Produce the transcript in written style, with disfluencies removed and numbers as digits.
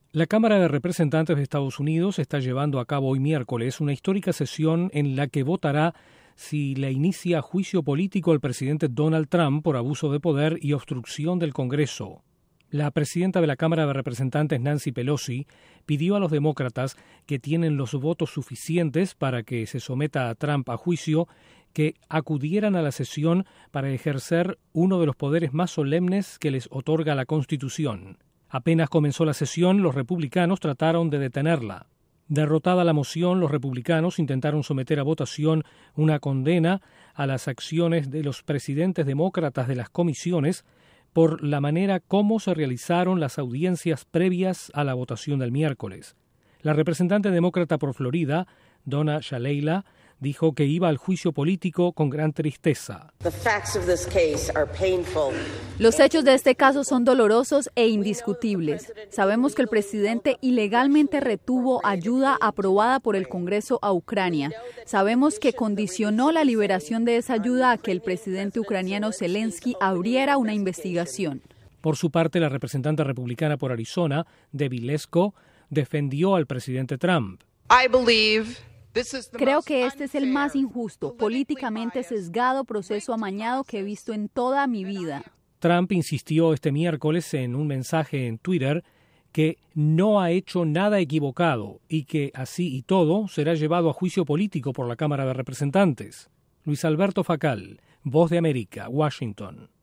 La Cámara de Representantes de Estados Unidos está llevando a cabo hoy miércoles una histórica sesión en la que votará si le inicia juicio político al presidente Donald Trump por abuso de poder y obstrucción del Congreso. La presidenta de la Cámara de Representantes, Nancy Pelosi, pidió a los demócratas que tienen los votos suficientes para que se someta a Trump a juicio que acudieran a la sesión para ejercer uno de los poderes más solemnes que les otorga la Constitución. Apenas comenzó la sesión, los republicanos trataron de detenerla. Derrotada la moción, los republicanos intentaron someter a votación una condena a las acciones de los presidentes demócratas de las comisiones por la manera como se realizaron las audiencias previas a la votación del miércoles. La representante demócrata por Florida, Donna Shalala, dijo que iba al juicio político con gran tristeza. Los hechos de este caso son dolorosos e indiscutibles. Sabemos que el presidente ilegalmente retuvo ayuda aprobada por el Congreso a Ucrania. Sabemos que condicionó la liberación de esa ayuda a que el presidente ucraniano Zelensky abriera una investigación. Por su parte, la representante republicana por Arizona, Debbie Lesko, defendió al presidente Trump. Creo que este es el más injusto, políticamente sesgado proceso amañado que he visto en toda mi vida. Trump insistió este miércoles en un mensaje en Twitter que no ha hecho nada equivocado y que, así y todo, será llevado a juicio político por la Cámara de Representantes. Luis Alberto Facal, Voz de América, Washington.